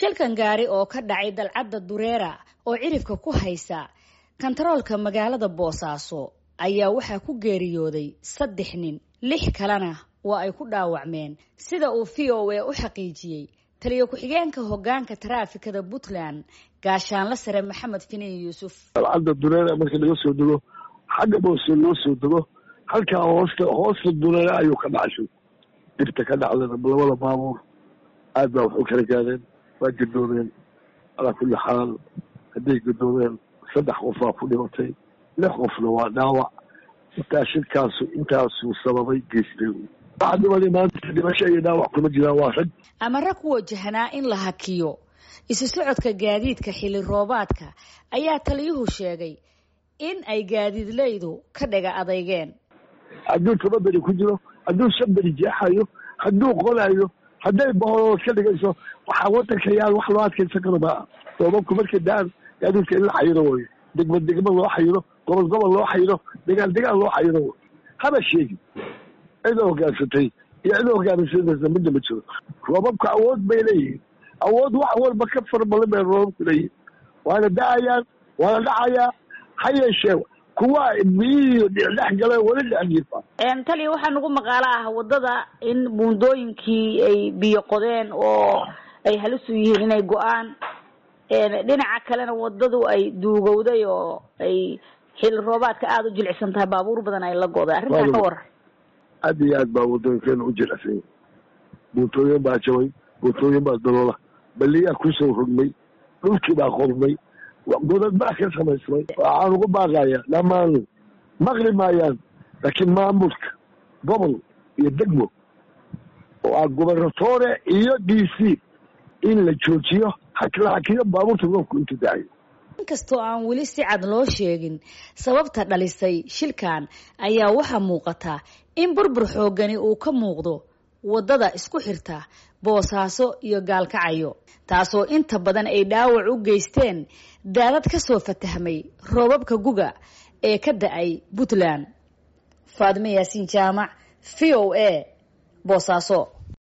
shilkan gaari oo ka dhacay dalcadda Dureera oo cirifka ku haysa kantaroolka magaalada Boosaaso ayaa waxaa ku geeriyooday 3 nin 6 kalena waa ay ku dhaawacmeen sida uu VOA u xaqiijiyay taliye ku-xigeenka hoggaanka taraafikada Puntland gaashaanle sare Maxamed Finiin Yuusuf. dalcadda Dureera markii laga soo dago xagga Boosaaso loo soo dago halka hoosta Dureera ayuu ka dhacay dibta ka dhacday labada baabuur aad baa wax u kala gaadeen waa gadoomeen ala kulli xaal haday gadoomeen 3 qof baa ku dhimatay 6 qofna waa dhaawac intaasuu sababay geystay bacdii maanta dhimasho iyo dhaawac kuma jiraan waa rag amara ku wajahnaa in la hakiyo isu socodka gaadiidka xilli roobaadka ayaa taliyuhu sheegay in ay gaadiidleydu ka dhaga adeegeen hadduu tababari ku jiro hadduu shabari jeexayo hadduu qolayo hadday boqol ka dhigayso waxa wadanka yaa wax loo adkaysan karo ba roobabku markay daan gaadiidka in la xayiro way degmo loo xayiro gobol loo xayiro degaan loo xayiro haba sheegi cid hogaansatay iyo cid hogaansatay mid ma jiro roobabku awood bay leeyihiin awood wax walba ka farbalan bay roobabku leeyihiin waana dhacaya hayeeshee kuwa biyo dhex galay wala dhajifa taliye waxa nagu maqaala ah wadada in buundooyinkii ay biyo qodeen oo ay halis u yihiin inay go'aan dhinaca kalena wadadu ay duugowday oo ay xil roobaadka aad u jilicsan tahay baabuur badan ay la go'day arrinta ka war aad iyo aad baa wadooyinkeena u jilicsan buundooyin baa jabay buundooyin baa daloola baliya ku soo rogmay dhulkii baa qodmay godad baa ka samaysmay waxaan ugu baaqayaa dhammaan maqli maayaan laakiin maamulka gobol iyo degmo oo ah gobernatore iyo DC in la joojiyo hakiyo baabuurta roobku intuu dacayo inkastoo aan weli si cad loo sheegin sababta dhalisay shilkan ayaa waxaa muuqata in burbur xoogani uu ka muuqdo wadada isku xirta Boosaaso iyo Gaalkacyo taasoo inta badan ay dhaawac u geysteen daadad ka soo fatahmay roobabka guga ee ka da'ay Puntland. Faadime Yaasiin Jaamac, VOA, Boosaaso.